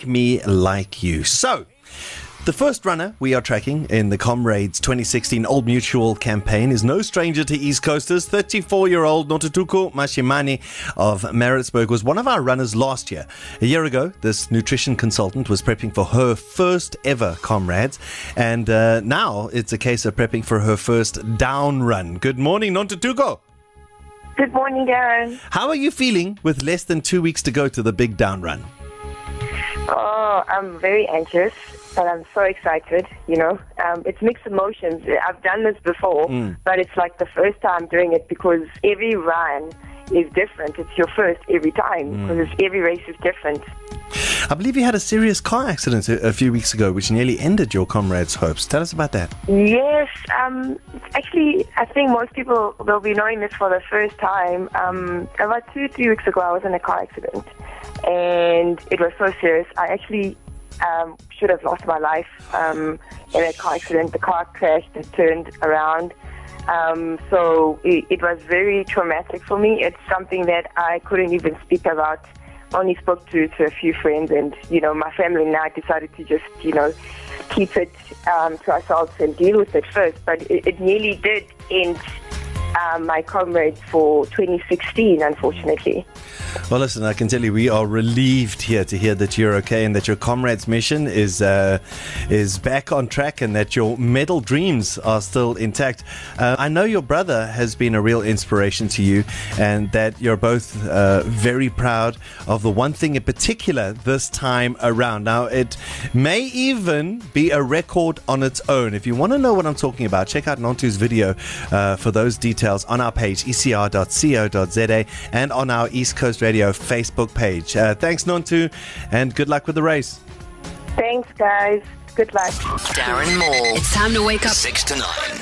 Me Like You. So, the first runner we are tracking in the Comrades 2016 Old Mutual campaign is no stranger to East Coasters. 34-year-old Notutuko Mashimane of Maritzburg was one of our runners last year. A year ago, this nutrition consultant was prepping for her first ever Comrades, and now it's a case of prepping for her first down run. Good morning, Notutuko. Good morning, Darren. How are you feeling with less than 2 weeks to go to the big down run? Oh, I'm very anxious. But I'm so excited, It's mixed emotions. I've done this before, but it's like the first time doing it because every run is different. It's your first every time because every race is different. I believe you had a serious car accident a few weeks ago, which nearly ended your Comrades' hopes. Tell us about that. Yes. Actually, I think most people will be knowing this for the first time. About 2-3 weeks ago, I was in a car accident, and it was so serious. I actually should have lost my life in a car accident. The car crashed and turned around. So it was very traumatic for me. It's something that I couldn't even speak about. Only spoke to a few friends, and my family and I decided to just keep it to ourselves and deal with it first. But it nearly did end my Comrades for 2016, unfortunately. Well, listen, I can tell you we are relieved here to hear that you're okay and that your Comrades mission is back on track and that your medal dreams are still intact. I know your brother has been a real inspiration to you and that you're both very proud of the one thing in particular this time around. Now, it may even be a record on its own. If you want to know what I'm talking about, check out Nontu's video for those details on our page, ecr.co.za, and on our East Coast Radio Facebook page. Thanks, Nontu, and good luck with the race. Thanks, guys. Good luck. Darren Moore. It's time to wake up. 6 to 9.